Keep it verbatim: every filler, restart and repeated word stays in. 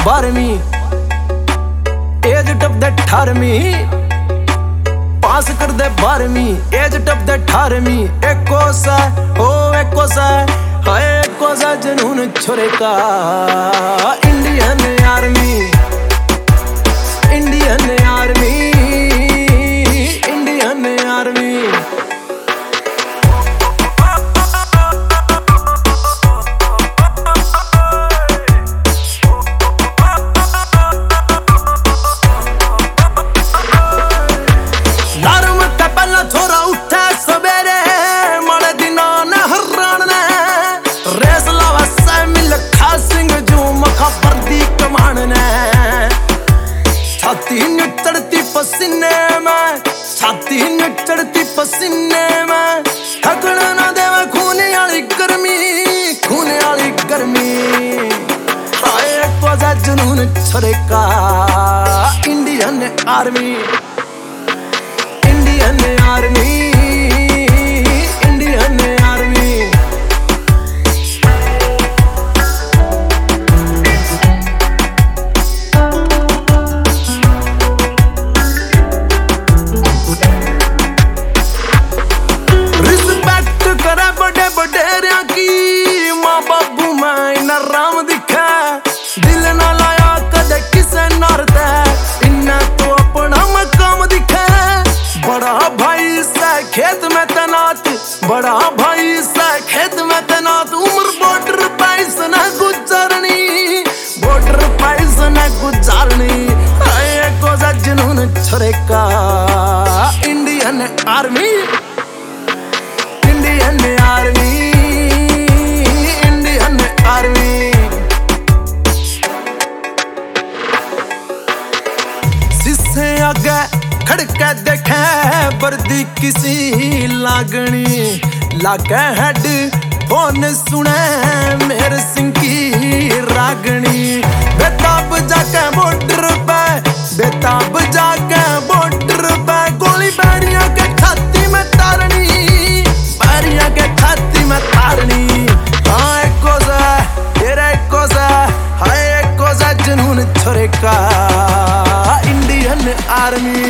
बारहवीं एज टप दे अठारहवीं पास कर दे बारहवीं एज टप दे अठारहवीं एको सा ओ एको सा हाय एको सा जुनून छोरे का Indian army Indian army Indian army छाती में चढ़ती पसीने में छाती में चढ़ती पसीने में थकन ना देवे खूने वाली गर्मी खूने वाली गर्मी हाय एको सा जुनून छोरे का Indian army Indian army Indian army खेत में तैनात बड़ा भाई सा खेत में तैनात उम्र बॉर्डर पाइस न गुजारनी बॉर्डर पाइस न गुजारनी एको सा जुनून छोरे का Indian army Indian army Indian army जिससे आगे खड़के देखे वर्दी किसी लागनी लागे हेड फोन सुने मेरे सिंह की रागनी बेताब जाके बॉर्डर पे बेताब जाके बॉर्डर पे गोली बैरिया के छाती में तारनी बैरिया के छाती में तारनी हाँ एको सा तेरा एको सा हाय एको सा जुनून छोरे का इंडियन आर्मी